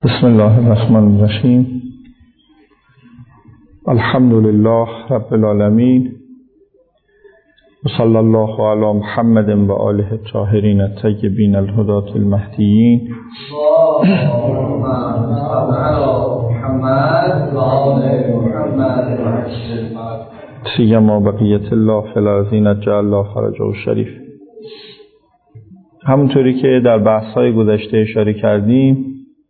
بسم الله الرحمن الرحیم. الحمد لله رب العالمین و صلی الله علی محمد و آله الطاهرین الطیبین الهداة المهدیین. سیما بقیت الله فی الارضین جعل الله فرجه الشریف. همونطوری که در بحث‌های گذشته اشاره کردیم،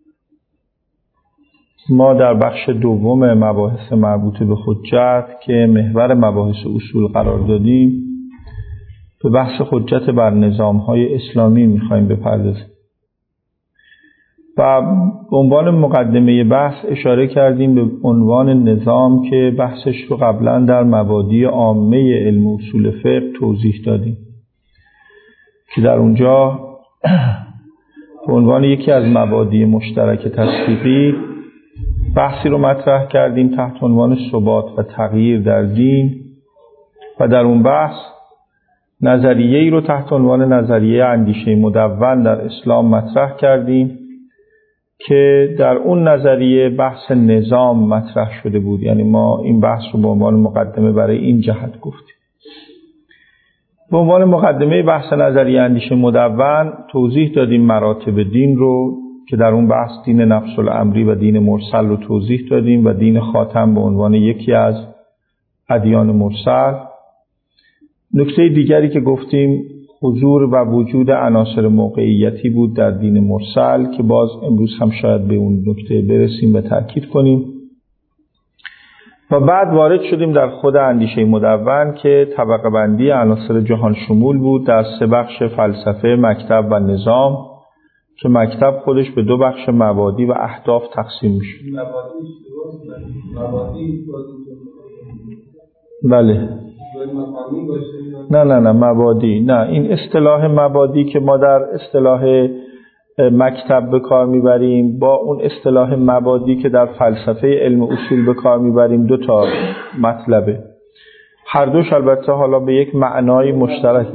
ما در بخش دوم مباحث مربوط به حجت که محور مباحث اصول قرار دادیم، به بحث حجت بر نظام‌های اسلامی می‌خوایم بپردازیم و به عنوان مقدمه بحث اشاره کردیم به عنوان نظام که بحثش رو قبلا در مبادی عامه علم اصول فقه توضیح دادیم که در اونجا به عنوان یکی از مبادی مشترک تصدیقی بحثی رو مطرح کردیم تحت عنوان ثبات و تغییر در دین و در اون بحث نظریه‌ای رو تحت عنوان نظریه اندیشه مدون در اسلام مطرح کردیم که در اون نظریه بحث نظام مطرح شده بود. یعنی ما این بحث رو به عنوان مقدمه برای این جهت گفتیم. به عنوان مقدمه بحث نظریه اندیشه مدون توضیح دادیم مراتب دین رو که در اون بحث دین نفس الامری و دین مرسل رو توضیح دادیم و دین خاتم به عنوان یکی از ادیان مرسل. نکته دیگری که گفتیم حضور و وجود عناصر موقعیتی بود در دین مرسل که باز امروز هم شاید به اون نکته برسیم و تأکید کنیم. و بعد وارد شدیم در خود اندیشه مدون که طبقه بندی عناصر جهان شمول بود در 3 بخش: فلسفه، مکتب و نظام، که مکتب خودش به 2 بخش مبادی و اهداف تقسیم میشه. بله. نه مبادی. نه، این اصطلاح مبادی که ما در اصطلاح مکتب به کار میبریم با اون اصطلاح مبادی که در فلسفه علم اصول به کار میبریم 2 تا مطلبه. هر دوش البته حالا به یک معنای مشترک.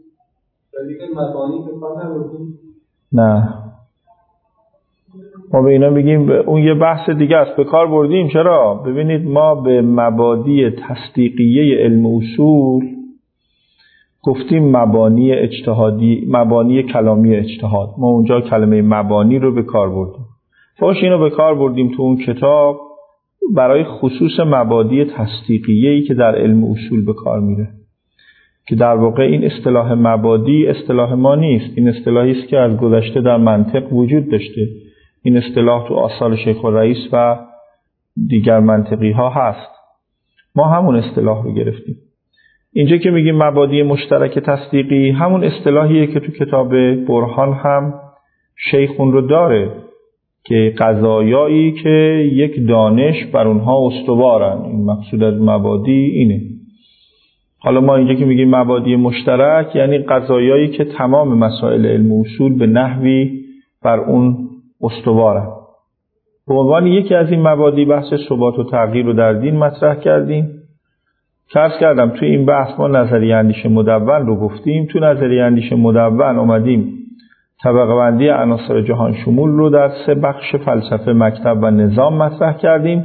نه، ما به اینا میگیم اون یه بحث دیگه است، به کار بردیم. چرا؟ ببینید ما به مبادی تصدیقیه علم اصول گفتیم مبانی اجتهادی، مبانی کلامی اجتهاد. ما اونجا کلمه مبانی رو به کار بردیم. اینو به کار بردیم تو اون کتاب برای خصوص مبادی تصدیقیه‌ای که در علم اصول به کار میره، که در واقع این اصطلاح مبادی اصطلاح ما نیست. این اصطلاحی است که از گذشته در منطق وجود داشته. این اصطلاح تو آثار شیخ الرئیس و دیگر منطقی ها هست. ما همون اصطلاح رو گرفتیم. اینجا که میگیم مبادی مشترک تصدیقی، همون اصطلاحیه که تو کتاب برهان هم شیخ اون رو داره که قضایایی که یک دانش بر اونها استوارن. این مقصود از مبادی اینه. حالا ما اینجا که میگیم مبادی مشترک یعنی قضایایی که تمام مسائل علم اصول به نحوی بر اون استوارن. به عنوان یکی از این مبادی بحث ثبات و تغییر رو در دین مطرح کردیم. عرض کردم توی این بحث ما نظریه اندیشه مدون رو گفتیم. تو نظریه اندیشه مدون اومدیم طبقه بندی عناصر جهان شمول رو در 3 بخش فلسفه، مکتب و نظام مطرح کردیم.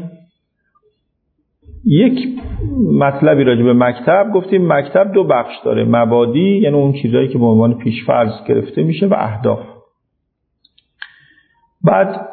یک مطلبی راجع به مکتب گفتیم. مکتب 2 بخش داره: مبادی یعنی اون چیزایی که به عنوان پیش‌فرض گرفته میشه و اهداف. بعد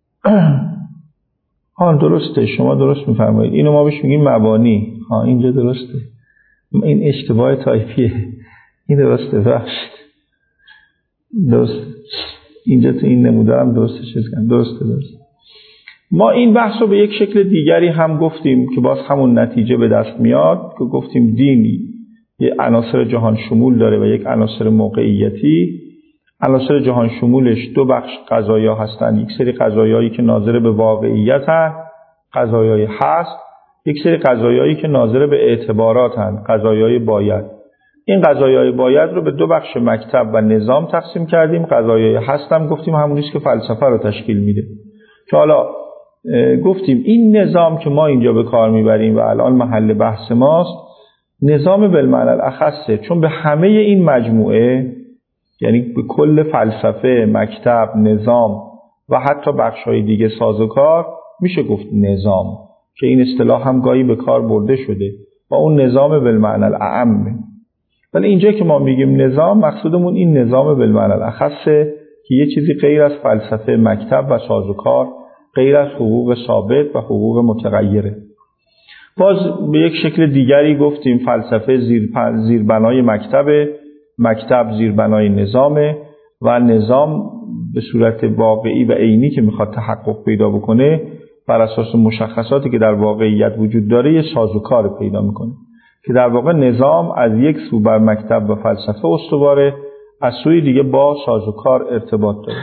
درسته، شما درست میفرمایید، اینو ما بهش میگیم مبانی. اینجا درسته، این اشتباه تایپیه. این درسته، بخشید درست. اینجا تو این نمودارم درسته درسته. ما این بحث رو به یک شکل دیگری هم گفتیم که باز همون نتیجه به دست میاد که گفتیم دینی یک عناصر جهان شمول داره و یک عناصر موقعیتی. عناصر جهان شمولش 2 بخش قضایا هستن: یک سری قضایایی که ناظر به واقعیت هستن، قضایای هست، یک سری قضایایی که ناظر به اعتبارات هستن، قضایای باید. این قضایای باید رو به 2 بخش مکتب و نظام تقسیم کردیم. قضایای هست هم گفتیم همونیه که فلسفه رو تشکیل میده. که حالا گفتیم این نظام که ما اینجا به کار میبریم و الان محل بحث ماست، نظام بالمعنی الاخصه، چون به همه این مجموعه، یعنی به کل فلسفه، مکتب، نظام و حتی بخش‌های دیگه سازوکار میشه گفت نظام، که این اصطلاح هم گاهی به کار برده شده و اون نظام بالمعنی الاعم. ولی اینجا که ما میگیم نظام، مقصودمون این نظام بالمعنی الاخصه که یه چیزی غیر از فلسفه مکتب و سازوکار، غیر از حقوق ثابت و حقوق متغیره. باز به یک شکل دیگری گفتیم فلسفه زیربنای مکتب زیربنای نظامه و نظام به صورت واقعی و عینی که میخواد تحقق پیدا بکنه بر اساس مشخصاتی که در واقعیت وجود داره یه سازوکار پیدا میکنه که در واقع نظام از یک سو بر مکتب و فلسفه استواره، از سوی دیگه با سازوکار ارتباط داره.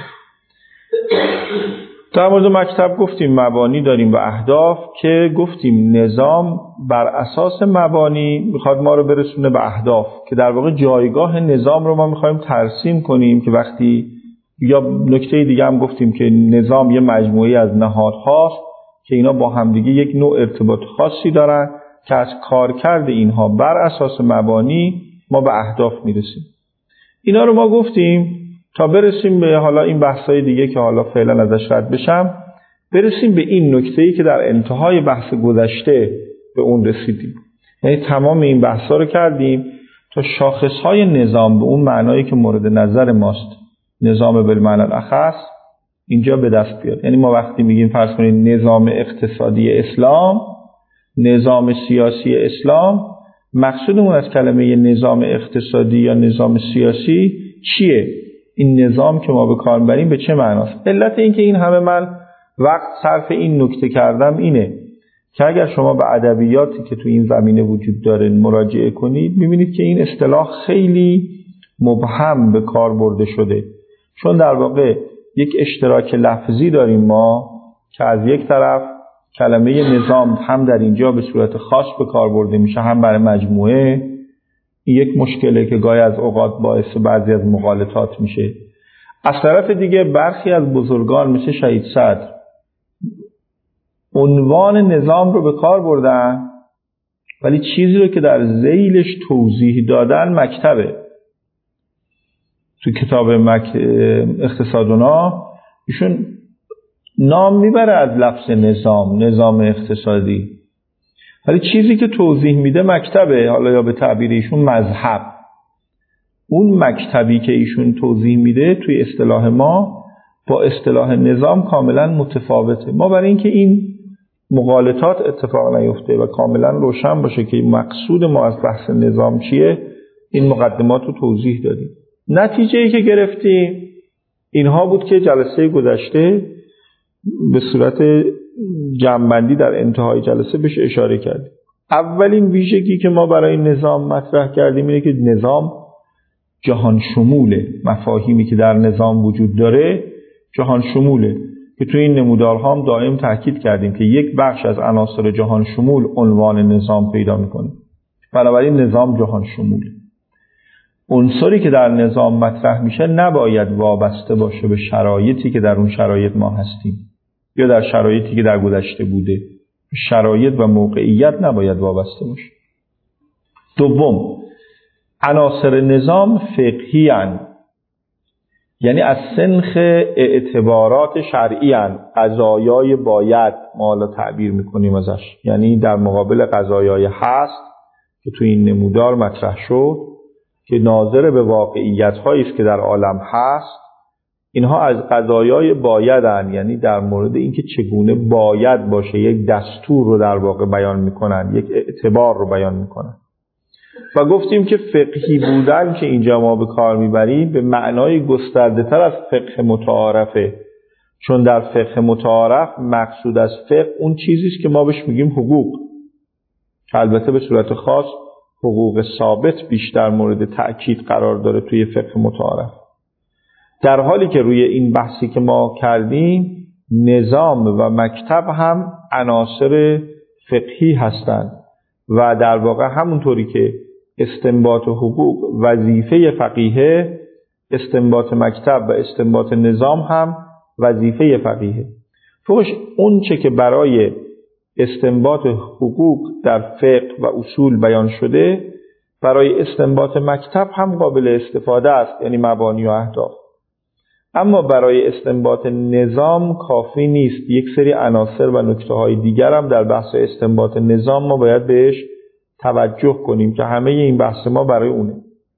در مورد مکتب گفتیم مبانی داریم و اهداف، که گفتیم نظام بر اساس مبانی میخواد ما رو برسونه به اهداف، که در واقع جایگاه نظام رو ما میخوایم ترسیم کنیم، که وقتی یا نکته دیگه هم گفتیم که نظام یه مجموعه از نهادهاست که اینا با همدیگه یک نوع ارتباط خاصی دارن که از کارکرد اینها بر اساس مبانی ما به اهداف میرسیم. اینا رو ما گفتیم تا برسیم به حالا این بحث‌های دیگه که حالا فعلا ازش رد بشم، برسیم به این نکته‌ای که در انتهای بحث گذشته به اون رسیدیم. یعنی تمام این بحث‌ها رو کردیم تا شاخص‌های نظام به اون معنایی که مورد نظر ماست، نظام بالمعنی الاخص، اینجا به دست بیاد. یعنی ما وقتی میگیم فرض کنید نظام اقتصادی اسلام، نظام سیاسی اسلام، مقصودمون از کلمه نظام اقتصادی یا نظام سیاسی چیه؟ این نظام که ما به کار میبریم به چه معناست؟ علت این که این همه من وقت صرف این نکته کردم اینه که اگر شما به ادبیاتی که تو این زمینه وجود داره مراجعه کنید میبینید که این اصطلاح خیلی مبهم به کار برده شده، چون در واقع یک اشتراک لفظی داریم ما که از یک طرف کلمه نظام هم در اینجا به صورت خاص به کار برده میشه، هم برای مجموعه. یک مشکله که گاهی از اوقات باعث بعضی از مغالطات میشه. از طرف دیگه برخی از بزرگان مثل شهید صدر عنوان نظام رو به کار بردن، ولی چیزی رو که در ذیلش توضیح دادن مکتبه. تو کتاب اقتصادنا ایشون نام میبره از لفظ نظام اقتصادی، ولی چیزی که توضیح میده مکتبه، حالا یا به تعبیر ایشون مذهب. اون مکتبی که ایشون توضیح میده توی اصطلاح ما با اصطلاح نظام کاملا متفاوته. ما برای اینکه این مغالطات اتفاق نیفته و کاملا روشن باشه که مقصود ما از بحث نظام چیه، این مقدمات رو توضیح دادیم. نتیجه‌ای که گرفتیم اینها بود که جلسه گذشته به صورت جمع‌بندی در انتهای جلسه بهش اشاره کردیم. اولین ویژگی که ما برای نظام مطرح کردیم اینه که نظام جهان شموله. مفاهیمی که در نظام وجود داره جهان شموله، که توی این نمودارها هم دائم تاکید کردیم که یک بخش از عناصر جهان شمول عنوان نظام پیدا میکنه. بنابراین نظام جهان شموله. عنصری که در نظام مطرح میشه نباید وابسته باشه به شرایطی که در اون شرایط ما هستیم یا در شرایطی که در گذشته بوده. شرایط و موقعیت نباید وابسته باشه. دوم، عناصر نظام فقهی هستند، یعنی از سنخ اعتبارات شرعی هستند. قضایای باید ما حالا تعبیر میکنیم ازش، یعنی در مقابل قضایای هست که تو این نمودار مطرح شد که ناظر به واقعیت هایی است که در عالم هست. اینها از قضایای بایدن، یعنی در مورد اینکه چگونه باید باشه، یک دستور رو در واقع بیان میکنن، یک اعتبار رو بیان میکنن. و گفتیم که فقهی بودن که اینجا ما به کار میبریم به معنای گسترده تر از فقه متعارفه، چون در فقه متعارف مقصود از فقه اون چیزیست که ما بهش میگیم حقوق، البته به صورت خاص حقوق ثابت بیشتر مورد تأکید قرار داره توی فقه متعارف. در حالی که روی این بحثی که ما کردیم نظام و مکتب هم عناصر فقهی هستند و در واقع همونطوری که استنباط حقوق وظیفه فقیه، استنباط مکتب و استنباط نظام هم وظیفه فقیه. فوقش اون چه که برای استنباط حقوق در فقه و اصول بیان شده برای استنباط مکتب هم قابل استفاده است، یعنی مبانی و اهداف. اما برای استنباط نظام کافی نیست. یک سری عناصر و نکته‌های دیگر هم در بحث استنباط نظام ما باید بهش توجه کنیم که همه این بحث ما برای اونه.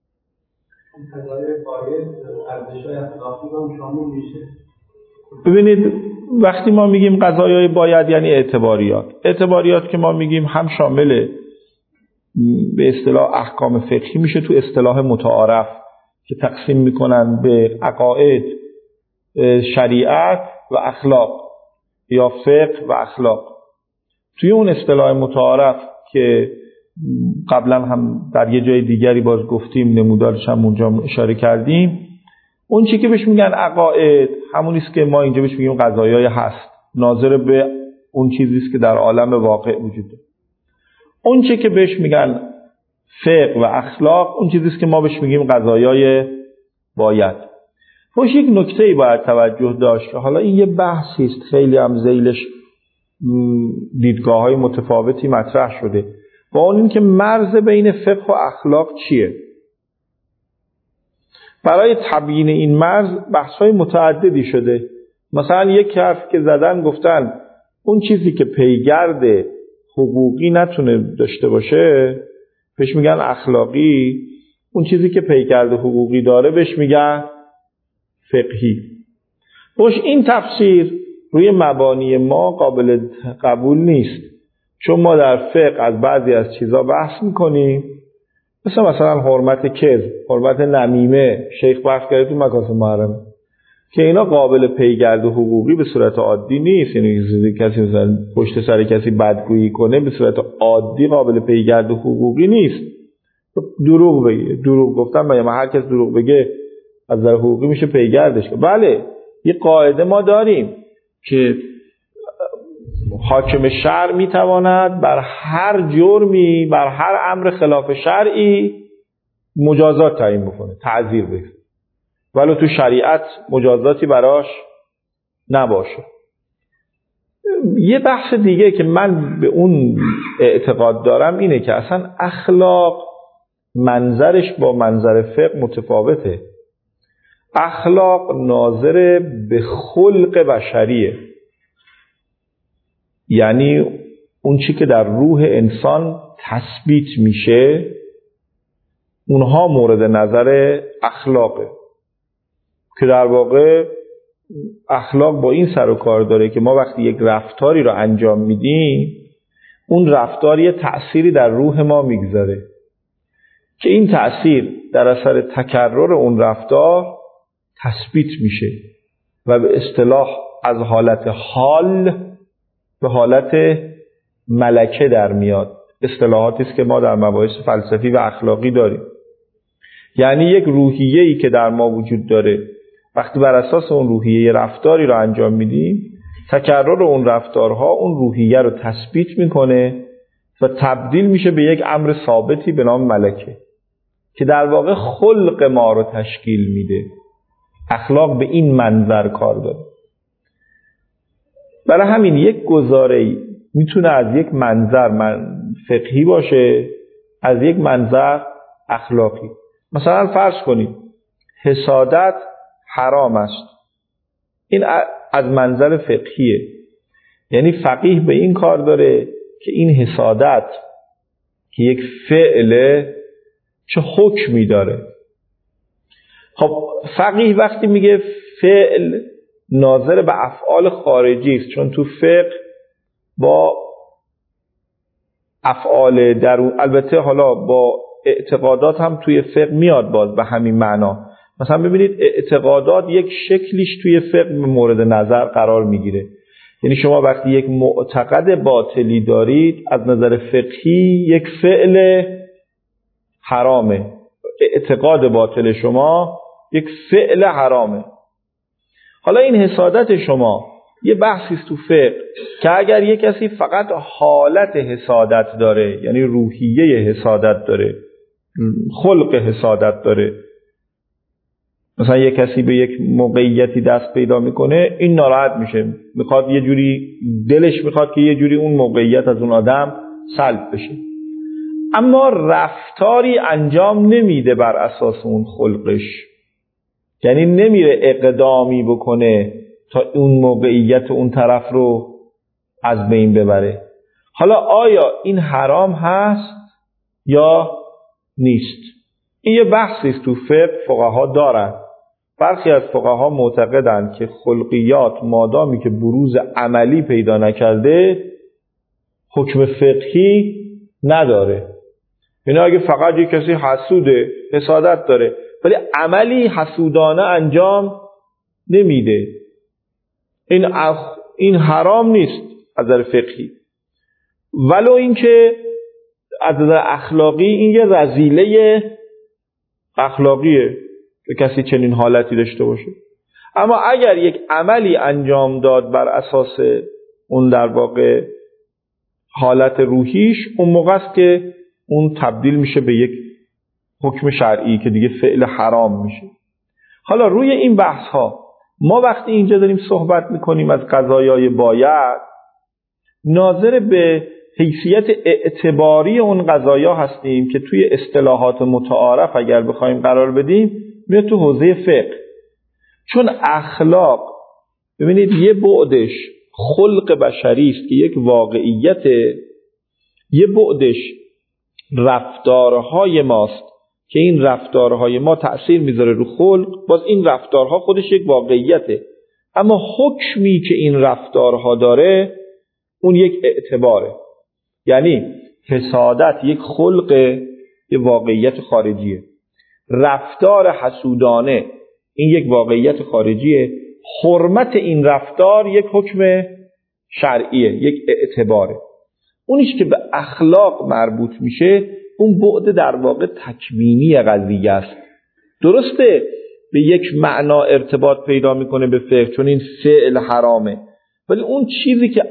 ببینید وقتی ما میگیم قضایای باید یعنی اعتباریات که ما میگیم هم شامل به اصطلاح احکام فقهی میشه تو اصطلاح متعارف که تقسیم میکنن به عقاید، شریعت و اخلاق یا فقه و اخلاق. توی اون اصطلاح متعارف که قبلا هم در یه جای دیگری باز گفتیم، نمودارش هم اونجا اشاره کردیم، اون چی که بهش میگن عقاید همونیست که ما اینجا بهش میگیم قضایای هست، ناظر به اون چیزیست که در عالم واقع وجود داره. اون چی که بهش میگن فقه و اخلاق اون چیزیست که ما بهش میگیم قضایای باید. خوش یک نکته‌ای باید توجه داشت که حالا این یه بحثی است، خیلی هم ذیلش دیدگاه‌های متفاوتی مطرح شده، با اون این که مرز بین فقه و اخلاق چیه. برای تبیین این مرز بحث‌های متعددی شده. مثلا یک حرف که زدن گفتن اون چیزی که پیگرد حقوقی نتونه داشته باشه بهش میگن اخلاقی، اون چیزی که پیگرد حقوقی داره بهش میگن فقهی. خوش این تفسیر روی مبانی ما قابل قبول نیست، چون ما در فقه از بعضی از چیزا بحث میکنیم، مثلا حرمت کذب، حرمت نمیمه، شیخ بحث کرده تو مکاسب محرمه، که اینا قابل پیگرد حقوقی به صورت عادی نیست. یعنی کسی مثلا پشت سر کسی بدگویی کنه به صورت عادی قابل پیگرد حقوقی نیست. دروغ بگه، دروغ گفتن یا هر کس دروغ بگه از نظر حقوقی میشه پیگردش. بله یه قاعده ما داریم که حاکم شرع میتواند بر هر جرمی، بر هر امر خلاف شرعی مجازات تعیین بکنه، تعزیر بده، ولی تو شریعت مجازاتی براش نباشه. یه بحث دیگه که من به اون اعتقاد دارم اینه که اصلا اخلاق منظرش با منظر فقه متفاوته. اخلاق ناظر به خلق بشریه، یعنی اون چی که در روح انسان تثبیت میشه اونها مورد نظر اخلاقه، که در واقع اخلاق با این سر و کار داره که ما وقتی یک رفتاری رو انجام میدیم اون رفتار یه تأثیری در روح ما میگذاره که این تأثیر در اثر تکرار اون رفتار تثبیت میشه و به اصطلاح از حالت حال به حالت ملکه در میاد. اصطلاحاتی است که ما در مباحث فلسفی و اخلاقی داریم. یعنی یک روحیه‌ای که در ما وجود داره، وقتی بر اساس اون روحیه رفتاری رو انجام میدیم، تکرار اون رفتارها اون روحیه رو تثبیت میکنه و تبدیل میشه به یک امر ثابتی به نام ملکه که در واقع خلق ما رو تشکیل میده. اخلاق به این منظر کار داره. برای همین یک گزاره‌ای میتونه از یک منظر فقهی باشه، از یک منظر اخلاقی. مثلا فرض کنید حسادت حرام است، این از منظر فقهیه، یعنی فقیه به این کار داره که این حسادت که یک فعله چه حکمی داره. خب فقیه وقتی میگه فعل ناظر به افعال خارجی است، چون تو فقه با افعال درون، البته حالا با اعتقادات هم توی فقه میاد باز به همین معنا. مثلا ببینید اعتقادات یک شکلیش توی فقه مورد نظر قرار میگیره. یعنی شما وقتی یک معتقد باطلی دارید از نظر فقهی یک فعل حرامه، اعتقاد باطل شما یک فعل حرامه. حالا این حسادت شما یه بحثی است تو فقه که اگر یک کسی فقط حالت حسادت داره، یعنی روحیه حسادت داره، خلق حسادت داره، مثلا یک کسی به یک موقعیتی دست پیدا میکنه، این ناراحت میشه، میخواد یه جوری، دلش میخواد که یه جوری اون موقعیت از اون آدم سلب بشه، اما رفتاری انجام نمیده بر اساس اون خلقش. یعنی نمیره اقدامی بکنه تا اون موقعیت اون طرف رو از بین ببره. حالا آیا این حرام هست یا نیست؟ این یه بحثی است تو فقه فقها دارن. برخی از فقها معتقدند که خلقیات مادامی که بروز عملی پیدا نکرده حکم فقهی نداره. یعنی اگه فقط یک کسی حسوده، حسادت داره ولی عملی حسودانه انجام نمیده، این حرام نیست از نظر فقهی. ولو اینکه از نظر اخلاقی این یه رذیله اخلاقیه که کسی چنین حالتی داشته باشه. اما اگر یک عملی انجام داد بر اساس اون در واقع حالت روحیش، اون موقع است که اون تبدیل میشه به یک حکم شرعی که دیگه فعل حرام میشه. حالا روی این بحث ها ما وقتی اینجا داریم صحبت میکنیم از قضایای باید، ناظر به حیثیت اعتباری اون قضایا هستیم که توی اصطلاحات متعارف اگر بخوایم قرار بدیم میاد تو حوزه فقه. چون اخلاق ببینید یه بعدش خلق بشری است که یک واقعیت، یه بعدش رفتارهای ماست که این رفتارهای ما تأثیر میذاره رو خلق، باز این رفتارها خودش یک واقعیته، اما حکمی که این رفتارها داره اون یک اعتباره. یعنی حسادت یک خلق، یک واقعیت خارجیه، رفتار حسودانه این یک واقعیت خارجیه، حرمت این رفتار یک حکم شرعیه، یک اعتباره. اونیش که به اخلاق مربوط میشه اون بعد در واقع تکوینی قضیه است. درسته به یک معنا ارتباط پیدا میکنه به فقه چون این فعل حرامه، ولی اون چیزی که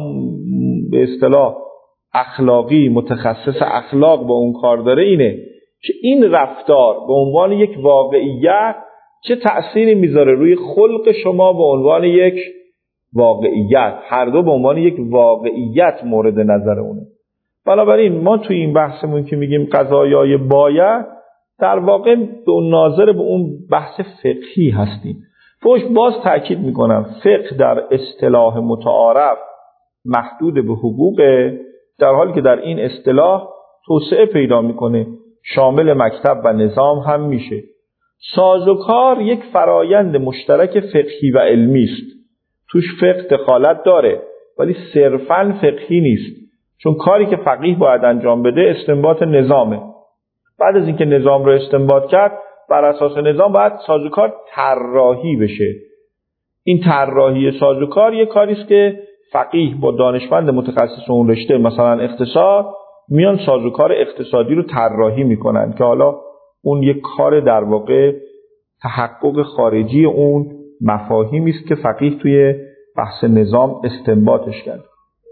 به اصطلاح اخلاقی متخصص اخلاق با اون کار داره اینه که این رفتار به عنوان یک واقعیت چه تأثیری میذاره روی خلق شما به عنوان یک واقعیت. هر دو به عنوان یک واقعیت مورد نظر اونه. بنابراین ما توی این بحثمون که میگیم قضایای باید، در واقع به ناظر به اون بحث فقهی هستیم. باز تأکید میکنم فقه در اصطلاح متعارف محدود به حقوقه، در حالی که در این اصطلاح توسعه پیدا میکنه، شامل مکتب و نظام هم میشه. سازوکار یک فرایند مشترک فقهی و علمی است. توش فقه دخالت داره ولی صرفاً فقهی نیست، چون کاری که فقیه باید انجام بده استنباط نظامه. بعد از اینکه نظام رو استنباط کرد، بر اساس نظام باید سازوکار طراحی بشه. این طراحی سازوکار یک کاری است که فقیه با دانشمند متخصص اون رشته، مثلا اقتصاد، میان سازوکار اقتصادی رو طراحی میکنن که حالا اون یک کار در واقع تحقق خارجی اون مفاهیمی است که فقیه توی بحث نظام استنباطش کرد.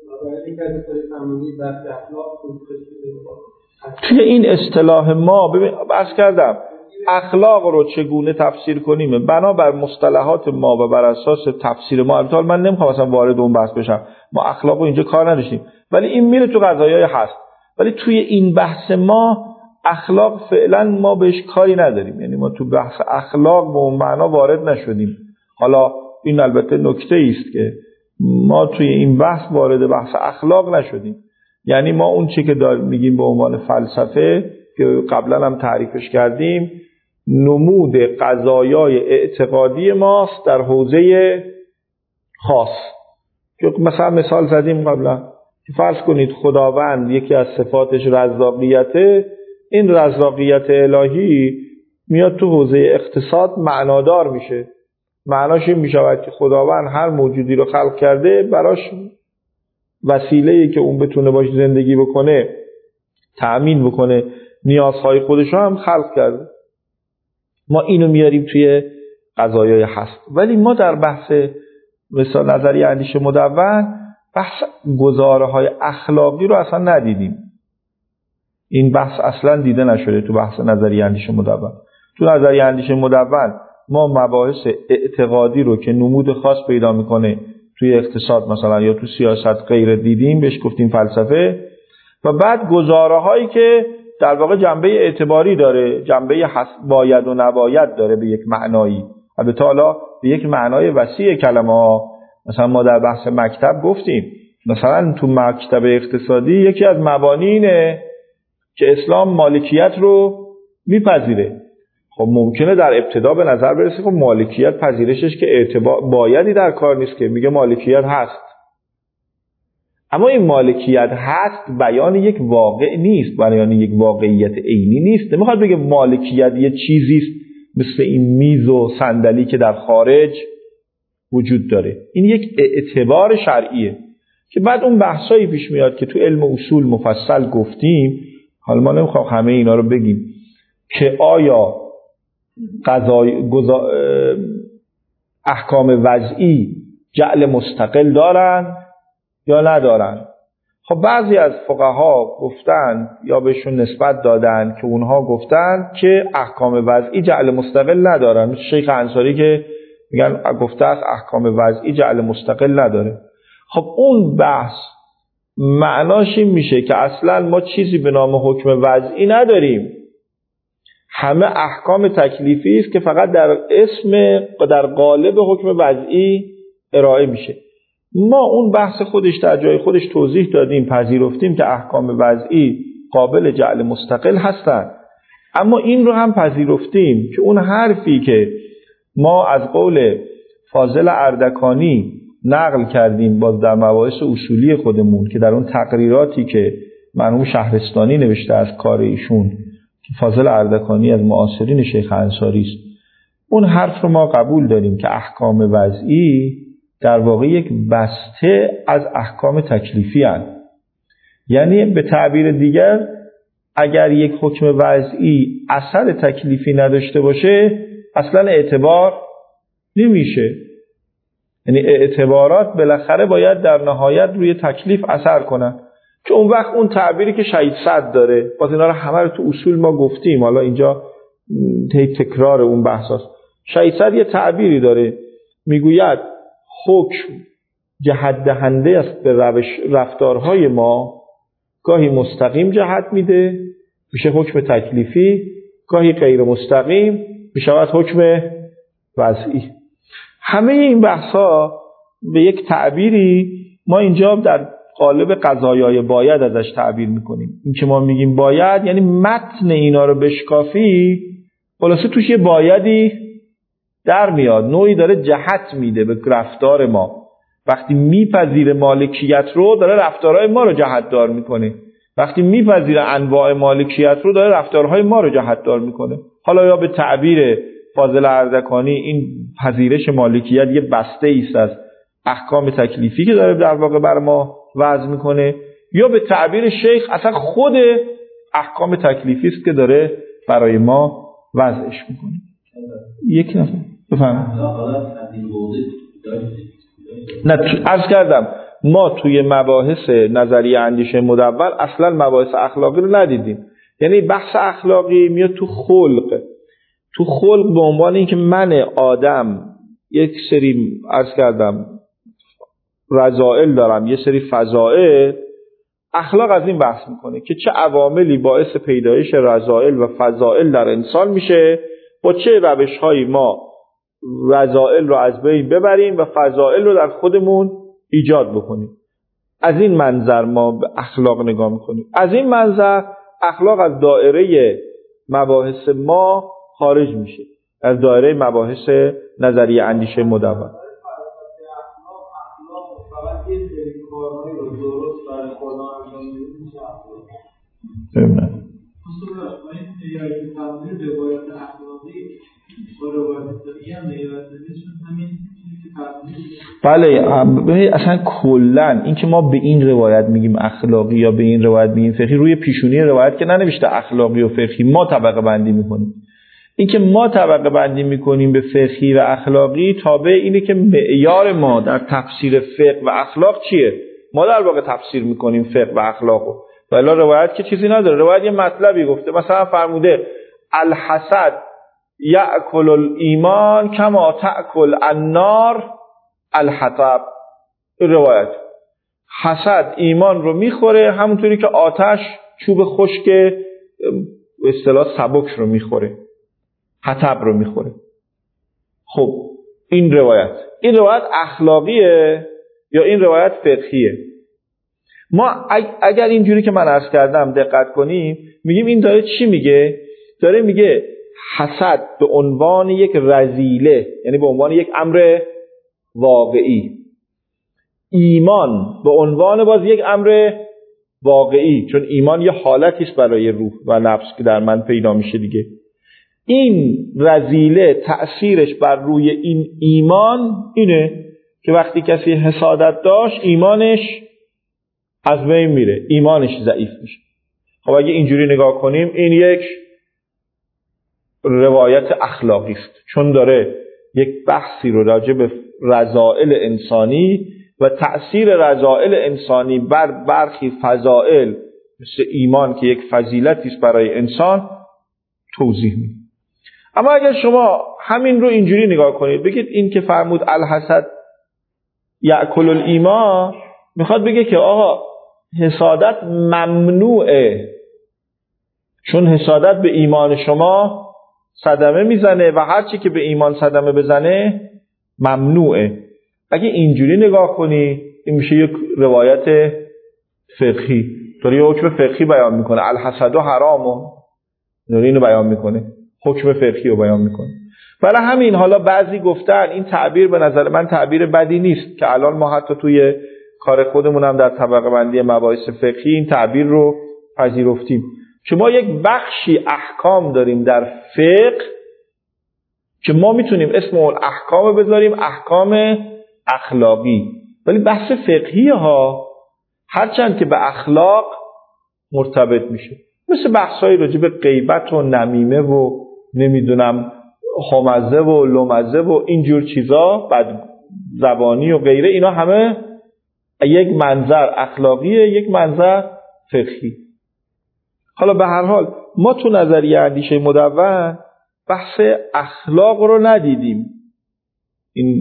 توی این اصطلاح ما ببین عرض کردم اخلاق رو چگونه تفسیر کنیم بنابر مصطلحات ما و بر اساس تفسیر ما. البته من نمیخوام اصلا وارد اون بحث بشم، ما اخلاق رو اینجا کار نداشتیم، ولی این میره تو قضایای هست. ولی توی این بحث ما اخلاق فعلا ما بهش کاری نداریم، یعنی ما تو بحث اخلاق به اون معنا وارد نشدیم. حالا این البته نکته است که ما توی این بحث وارد بحث اخلاق نشدیم. یعنی ما اون چی که میگیم به عنوان فلسفه که قبلا هم تعریفش کردیم، نمود قضایای اعتقادی ماست در حوزه خاص. که مثلا مثال زدیم قبلا که فرض کنید خداوند یکی از صفاتش رزاقیته، این رزاقیت الهی میاد تو حوزه اقتصاد معنادار میشه. معناش این میشود که خداوند هر موجودی رو خلق کرده براش وسیله‌ای که اون بتونه باش زندگی بکنه، تأمین بکنه نیازهای خودش رو هم خلق کرده. ما اینو میاریم توی قضایای هست. ولی ما در بحث مثلا نظریه اندیشه مدون بحث گزاره‌های اخلاقی رو اصلا ندیدیم. این بحث اصلا دیده نشده تو بحث نظریه اندیشه مدون. تو نظریه اندیشه مدون ما مباحث اعتقادی رو که نمود خاص پیدا میکنه توی اقتصاد مثلا یا تو سیاست غیر دیدیم، بهش گفتیم فلسفه. و بعد گزاره‌هایی که در واقع جنبه اعتباری داره، جنبه باید و نباید داره به یک معنایی. البته حالا به یک معنای وسیع کلمه ها، مثلا ما در بحث مکتب گفتیم مثلا تو مکتب اقتصادی یکی از مبانی اینه که اسلام مالکیت رو میپذیره. خب ممکنه در ابتدا به نظر برسه که مالکیت پذیرشش که بایدی در کار نیست، که میگه مالکیت هست. اما این مالکیت هست بیان یک واقع نیست، بیان یک واقعیت عینی نیست. نمیخواد بگه مالکیت یه چیزی است مثل این میز و صندلی که در خارج وجود داره. این یک اعتبار شرعیه که بعد اون بحثایی پیش میاد که تو علم اصول مفصل گفتیم. حالا ما نمیخوام همه اینا رو بگیم که آیا احکام وضعی جعل مستقل دارن یا ندارن. خب بعضی از فقها گفتن یا بهشون نسبت دادن که اونها گفتن که احکام وضعی جعل مستقل ندارن. شیخ انصاری که میگن گفته است احکام وضعی جعل مستقل نداره. خب اون بحث معناش این میشه که اصلا ما چیزی به نام حکم وضعی نداریم، همه احکام تکلیفی است که فقط در اسم و در قالب حکم وضعی ارائه میشه. ما اون بحث خودش در جای خودش توضیح دادیم، پذیرفتیم که احکام وضعی قابل جعل مستقل هستند، اما این رو هم پذیرفتیم که اون حرفی که ما از قول فاضل اردکانی نقل کردیم باز در مباحث اصولی خودمون که در اون تقریراتی که مرحوم شهرستانی نوشته از کار ایشون، فاضل اردکانی از معاصرین شیخ انصاری است، اون حرف رو ما قبول داریم که احکام وضعی در واقع یک بسته از احکام تکلیفی هستند. یعنی به تعبیر دیگر اگر یک حکم وضعی اثر تکلیفی نداشته باشه اصلا اعتبار نمیشه. یعنی اعتبارات بالاخره باید در نهایت روی تکلیف اثر کنن، که اون وقت اون تعبیری که شهید صد داره، باز اینا رو همه رو تو اصول ما گفتیم، حالا اینجا تکرار اون بحث هست. شهید صد یه تعبیری داره میگوید حکم جهت دهنده است به رفتارهای ما، گاهی مستقیم جهت میده میشه حکم تکلیفی، گاهی غیر مستقیم میشود حکم وضعی. همه این بحثا به یک تعبیری ما اینجا در قالب قضایای باید ازش تعبیر میکنیم. این که ما میگیم باید یعنی متن اینا رو بشکافی خلاصه توش یه بایدی در میاد، نوعی داره جهت میده به رفتار ما. وقتی میپذیره مالکیت رو داره رفتارهای ما رو جهت دار میکنه، وقتی میپذیره انواع مالکیت رو داره رفتارهای ما رو جهت دار میکنه. حالا یا به تعبیر فاضل اردکانی این پذیرش مالکیت یه بسته ایست از احکام تکلیفی که داره در واقع بر ما وضع میکنه، یا به تعبیر شیخ اصلا خود احکام تکلیفی است که داره برای ما وضعش میکنه. یک نفر بفهم. نه عرض کردم ما توی مباحث نظریه اندیشه مدول اصلا مباحث اخلاقی رو ندیدیم. یعنی بحث اخلاقی میاد تو خلق. تو خلق به عنوان اینکه من آدم یک سری عرض کردم رذائل دارم، یه سری فضائل. اخلاق از این بحث میکنه که چه عواملی باعث پیدایش رذائل و فضائل در انسان میشه، با چه روش‌هایی ما رذائل رو از بین ببریم و فضائل رو در خودمون ایجاد بکنیم. از این منظر ما به اخلاق نگاه میکنیم. از این منظر اخلاق از دایره مباحث ما خارج میشه، از دایره مباحث نظریه اندیشه مدون. بله اصلا کلن این که ما به این روایت میگیم اخلاقی یا به این روایت میگیم فقهی، روی پیشونی روایت که ننوشته اخلاقی و فقهی، ما طبقه بندی میکنیم. این که ما طبقه بندی میکنیم به فقهی و اخلاقی تابع اینه که معیار ما در تفسیر فقه و اخلاق چیه. ما در واقع تفسیر میکنیم فقه و اخلاقو، ولی روایت که چیزی نداره. روایت یه مطلبی گفته، مثلا فرموده الحسد یأکل الایمان کما تأکل النار الحطب. روایت حسد ایمان رو میخوره همونطوری که آتش چوب خشک به اصطلاح سبک رو میخوره، حطب رو میخوره. خب این روایت اخلاقیه یا این روایت فقهیه؟ ما اگر اینجوری که من عرض کردم دقت کنیم میگیم این داره چی میگه؟ داره میگه حسد به عنوان یک رذیله، یعنی به عنوان یک امر واقعی، ایمان به عنوان باز یک امر واقعی، چون ایمان یه حالتی است برای روح و نفس که در من پیدا میشه دیگه. این رذیله تأثیرش بر روی این ایمان اینه که وقتی کسی حسادت داشت ایمانش از بین میره، ایمانش ضعیف میشه. خب اگه اینجوری نگاه کنیم این یک روایت اخلاقی است، چون داره یک بحثی رو راجع به رذائل انسانی و تأثیر رذائل انسانی بر برخی فضائل مثل ایمان که یک فضیلتی است برای انسان توضیح میده. اما اگر شما همین رو اینجوری نگاه کنید بگید این که فرمود الحسد یأکل الایمان، میخواد بگه که آقا حسادت ممنوعه، چون حسادت به ایمان شما صدمه میزنه و هر چی که به ایمان صدمه بزنه ممنوعه. اگه اینجوری نگاه کنی این میشه یک روایت فقهی، داره یه حکم فقهی بیان میکنه، الحسد حرام، داره اینو بیان میکنه، حکم فقهی رو بیان میکنه. برای همین حالا بعضی گفتن این تعبیر به نظر من تعبیر بدی نیست که الان ما حتی توی کار خودمون هم در طبقه بندی مباحث فقهی این تعبیر رو پذیرفتیم، چون ما یک بخشی احکام داریم در فقه که ما میتونیم اسم اون احکام بذاریم احکام اخلاقی، ولی بحث فقهی ها هرچند که به اخلاق مرتبط میشه، مثل بحثایی راجع به غیبت و نمیمه و نمیدونم خمزه و لمزه و اینجور چیزا، بد زبانی و غیره، اینا همه یک منظر اخلاقیه یک منظر فقهی. حالا به هر حال ما تو نظریه اندیشه مدون بحث اخلاق رو ندیدیم، این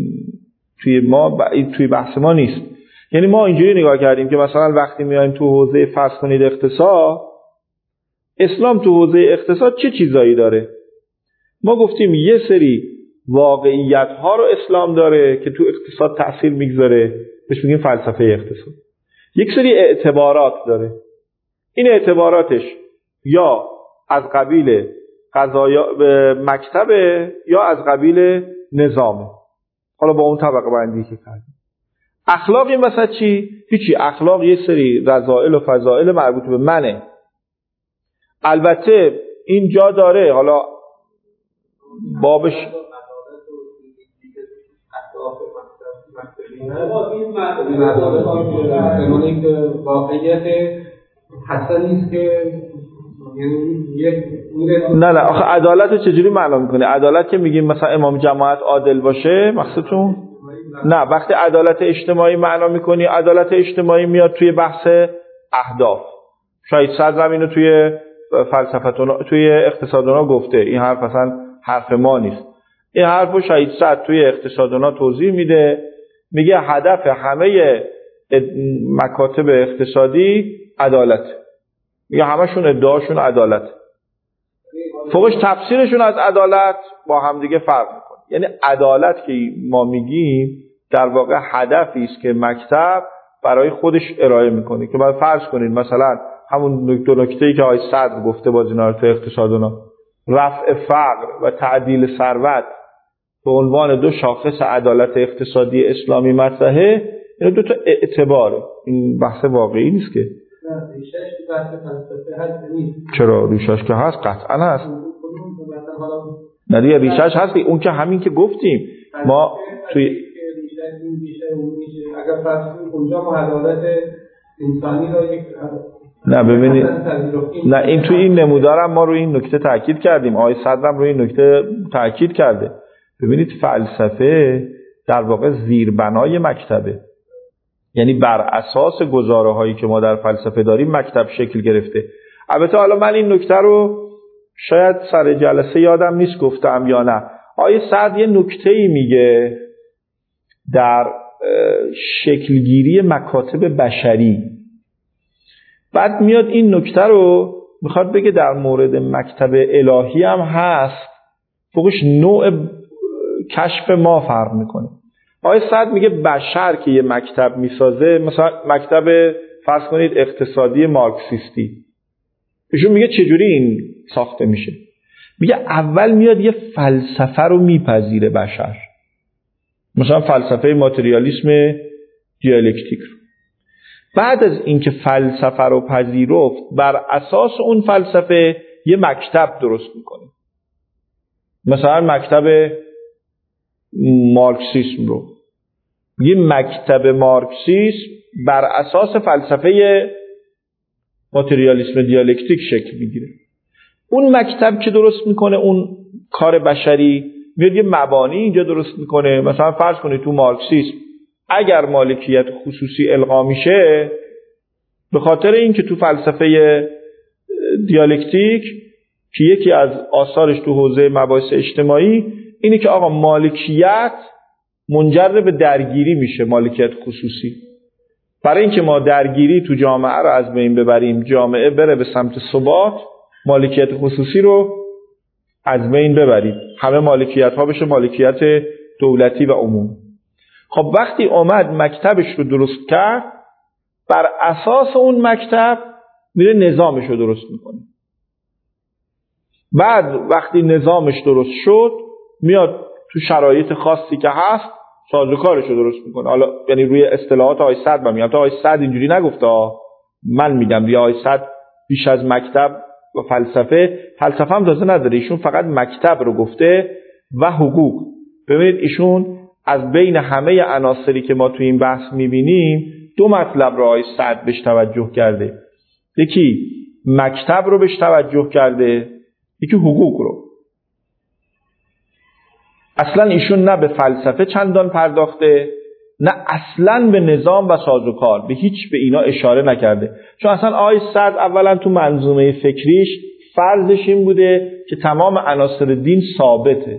توی بحث ما نیست. یعنی ما اینجوری نگاه کردیم که مثلا وقتی میایم تو حوزه فرض کنید اقتصاد، اسلام تو حوزه اقتصاد چه چیزایی داره؟ ما گفتیم یه سری واقعیت ها رو اسلام داره که تو اقتصاد تأثیر میگذاره، بهش میگیم فلسفه اقتصاد. یک سری اعتبارات داره، این اعتباراتش یا از قبیل قضایا مکتبه یا از قبیل نظامه. حالا با اون طبقه بندی که کردیم. اخلاق این وسط چی؟ هیچی. اخلاق یه سری رذائل و فضائل مربوط به منه. البته این جا داره، حالا بابش نه آخه عدالت چجوری معنا میکنه؟ عدالت که میگیم مثلا امام جماعت عادل باشه مقصودتون؟ نه، وقتی عدالت اجتماعی معنا میکنی، عدالت اجتماعی میاد توی بحث اهداف. شاید صدرم اینو توی فلسفتونا توی اقتصادونا گفته، این حرف اصلا حرف ما نیست، این حرفو شاید صدر توی اقتصادونا توضیح میده، میگه هدف همه مکاتب اقتصادی عدالت، میگه همشون ادعاشون عدالت، فوقش تفسیرشون از عدالت با هم دیگه فرق میکنه. یعنی عدالت که ما میگیم در واقع هدفی است که مکتب برای خودش ارائه میکنه، که باید فرض کنید مثلا همون دو نکته‌ای که آقای صدر گفته باز اینا رو تو اقتصادونا، رفع فقر و تعدیل ثروت به عنوان دو شاخص عدالت اقتصادی اسلامی مطرحه، اینا دو تا اعتباره، این بحث واقعی نیست که ریشش بحث فلسفه هست نیست. چرا ریشش که هست قطعا هست، نه دیگه ریشش هست، اون که همین که گفتیم ما توی اگر فرض اونجا ما عدالت انسانی را یک نه ببینید، نه این توی این نمودارم ما روی این نکته تاکید کردیم، آقای صدرم روی این نکته تاکید کرده. ببینید فلسفه در واقع زیربنای مکتبه، یعنی بر اساس گزاره هایی که ما در فلسفه داریم مکتب شکل گرفته. البته حالا من این نکته رو شاید سر جلسه یادم نیست گفتم یا نه، آقای صدر یه نکته‌ای میگه در شکلگیری مکاتب بشری، بعد میاد این نکته رو میخواد بگه در مورد مکتب الهی هم هست، فوقش نوع کشف ما فرق میکنه. آقای سعد میگه بشر که یه مکتب میسازه، مثلا مکتب فرض کنید اقتصادی مارکسیستی، ایشون میگه چجوری این ساخته میشه؟ میگه اول میاد یه فلسفه رو میپذیره بشر، مثلا فلسفه ماتریالیسم دیالکتیک رو. بعد از اینکه فلسفه رو پذیرفت، بر اساس اون فلسفه یه مکتب درست میکنه، مثلا مکتب مارکسیسم رو. یه مکتب مارکسیسم بر اساس فلسفه ماتریالیسم دیالکتیک شکل میگیره. اون مکتب که درست میکنه، اون کار بشری میاد یه مبانی اینجا درست میکنه. مثلا فرض کنید تو مارکسیسم اگر مالکیت خصوصی الغا میشه، به خاطر اینکه تو فلسفه دیالکتیک که یکی از آثارش تو حوزه مباحث اجتماعی اینه که آقا مالکیت منجر به درگیری میشه، مالکیت خصوصی. برای اینکه ما درگیری تو جامعه رو از بین ببریم، جامعه بره به سمت ثبات، مالکیت خصوصی رو از بین ببریم، همه مالکیت ها بشه مالکیت دولتی و عمومی. خب وقتی اومد مکتبش رو درست کرد، بر اساس اون مکتب میره نظامش رو درست میکنه. بعد وقتی نظامش درست شد، میاد تو شرایط خاصی که هست سازوکارش رو درست میکنه. حالا یعنی روی اصطلاحات آقای سعد من میگم، تا آقای سعد اینجوری نگفته، من میگم دیگه. آقای سعد بیش از مکتب و فلسفه هم تازه نداره، ایشون فقط مکتب رو گفته و حقوق. ببینید ایشون از بین همه عناصری که ما تو این بحث میبینیم، دو مطلب رو آقای سعد بهش توجه کرده. یکی مکتب رو بهش توجه کرده، یکی حقوق رو. اصلا ایشون نه به فلسفه چندان پرداخته، نه اصلا به نظام و سازوکار، به هیچ به اینا اشاره نکرده. چون اصلا آقای سعد اولا تو منظومه فکریش فرضش این بوده که تمام عناصر دین ثابته.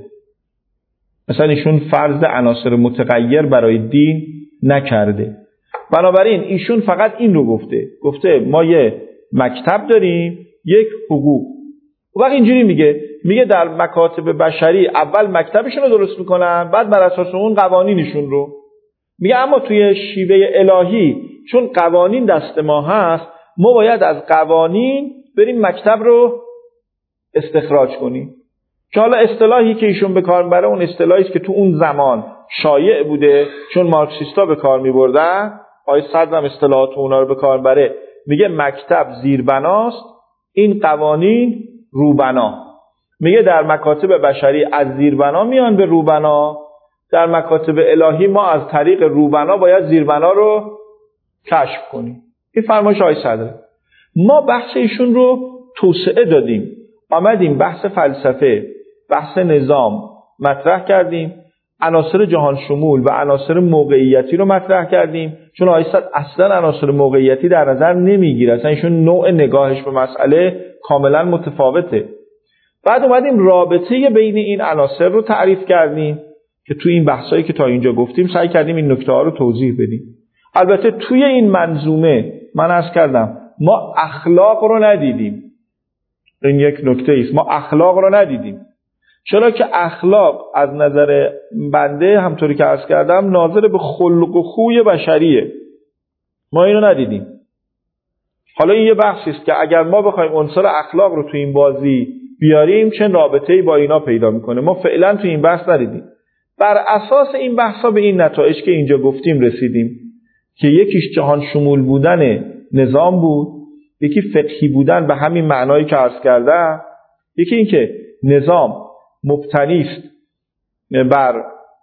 مثلا ایشون فرض عناصر متغیر برای دین نکرده. بنابراین ایشون فقط این رو گفته ما یه مکتب داریم، یک حقوق. و وقت اینجوری میگه در مکاتب بشری اول مکتبشون رو درست میکنن، بعد بر اساس اون قوانینشون رو. میگه اما توی شیوه الهی چون قوانین دست ما هست، ما باید از قوانین بریم مکتب رو استخراج کنیم. که حالا اصطلاحی که ایشون به کار میبره اون اصطلاحی است که تو اون زمان شایع بوده، چون مارکسیستا به کار میبردن. آقای سعد هم اصطلاحات اونا رو به کار میبره، میگه مکتب زیربناست، این قوانین روبنا. میگه در مکاتب بشری از زیربنا میان به روبنا، در مکاتب الهی ما از طریق روبنا باید زیربنا رو کشف کنیم. این فرمایش آقای صدره. ما بحث ایشون رو توسعه دادیم، آمدیم بحث فلسفه، بحث نظام مطرح کردیم، عناصر جهان شمول و عناصر موقعیتی رو مطرح کردیم. چون آقای صدر اصلا عناصر موقعیتی در نظر نمیگیره، اصلا ایشون نوع نگاهش به مسئله کاملا متفاوته. بعد اومدیم رابطه بین این عناصر رو تعریف کردیم که توی این بحثایی که تا اینجا گفتیم سعی کردیم این نکته ها رو توضیح بدیم. البته توی این منظومه من عرض کردم ما اخلاق رو ندیدیم. این یک نکته است، ما اخلاق رو ندیدیم. چرا که اخلاق از نظر بنده همطوری که عرض کردم ناظر به خلق و خوی بشریه، ما اینو ندیدیم. حالا این یه بحثی است که اگر ما بخوایم عنصر اخلاق رو تو این بازی بیاریم چه رابطه‌ای با اینا پیدا میکنه، ما فعلا تو این بحث ندیدیم. بر اساس این بحثا به این نتایج که اینجا گفتیم رسیدیم که یکیش جهان شمول بودن نظام بود، یکی فقهی بودن به همین معنایی که عرض کردم، یکی این که نظام مبتنی است بر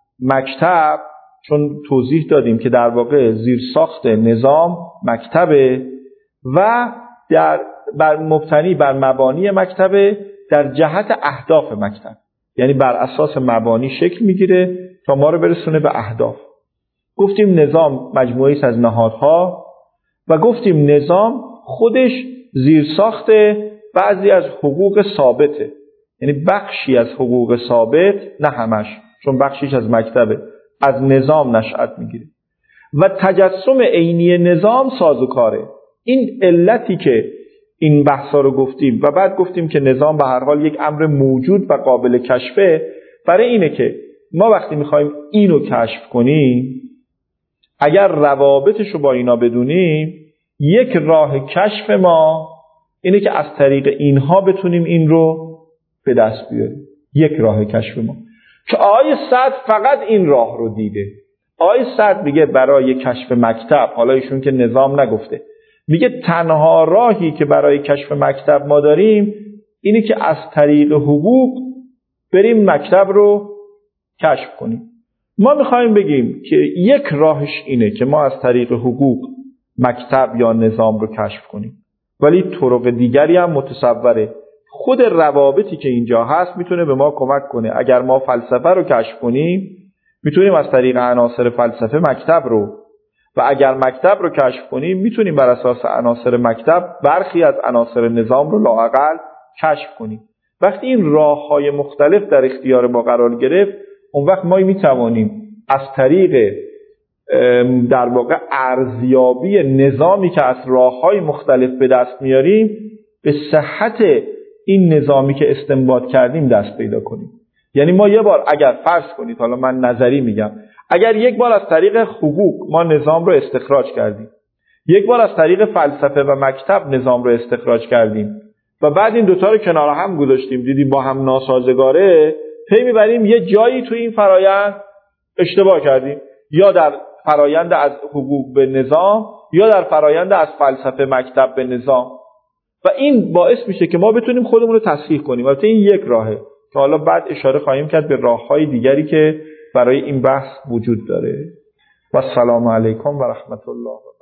مکتب، چون توضیح دادیم که در واقع زیرساخت نظام مکتبه و بر مبتنی بر مبانی مکتبه در جهت اهداف مکتب، یعنی بر اساس مبانی شکل میگیره تا ما رو برسونه به اهداف. گفتیم نظام مجموعه‌ای است از نهادها و گفتیم نظام خودش زیرساخت بعضی از حقوق ثابته، یعنی بخشی از حقوق ثابت، نه همش، چون بخشیش از مکتبه، از نظام نشأت میگیره و تجسم عینی نظام سازوکاره. این علتی که این بحثا رو گفتیم و بعد گفتیم که نظام به هر حال یک امر موجود و قابل کشفه. برای اینه که ما وقتی میخوایم اینو کشف کنیم، اگر روابطش رو با اینا بدونیم، یک راه کشف ما اینه که از طریق اینها بتونیم این رو به دست بیاریم. یک راه کشف ما که آقای سعد فقط این راه رو دیده. آقای سعد میگه برای کشف مکتب، حالا ایشون که نظام نگفته، میگه تنها راهی که برای کشف مکتب ما داریم اینه که از طریق حقوق بریم مکتب رو کشف کنیم. ما میخوایم بگیم که یک راهش اینه که ما از طریق حقوق مکتب یا نظام رو کشف کنیم، ولی طرق دیگری هم متصوره. خود روابطی که اینجا هست میتونه به ما کمک کنه. اگر ما فلسفه رو کشف کنیم میتونیم از طریق عناصر فلسفه مکتب رو، و اگر مکتب رو کشف کنیم میتونیم بر اساس عناصر مکتب برخی از عناصر نظام رو لااقل کشف کنیم. وقتی این راه‌های مختلف در اختیار ما قرار گرفت، اون وقت ما میتوانیم از طریق در واقع ارزیابی نظامی که از راه‌های مختلف به دست میاریم به صحت این نظامی که استنباط کردیم دست پیدا کنیم. یعنی ما یه بار اگر فرض کنید، حالا من نظری میگم، اگر یک بار از طریق حقوق ما نظام رو استخراج کردیم، یک بار از طریق فلسفه و مکتب نظام رو استخراج کردیم و بعد این دوتا رو کنار هم گذاشتیم، دیدیم با هم ناسازگاره، پی میبریم یه جایی تو این فرایند اشتباه کردیم، یا در فرایند از حقوق به نظام یا در فرایند از فلسفه مکتب به نظام، و این باعث میشه که ما بتونیم خودمون رو تصحیح کنیم. البته این یک راهه که حالا بعد اشاره خواهیم کرد به راه‌های دیگری که برای این بحث وجود داره. و السلام علیکم و رحمت الله.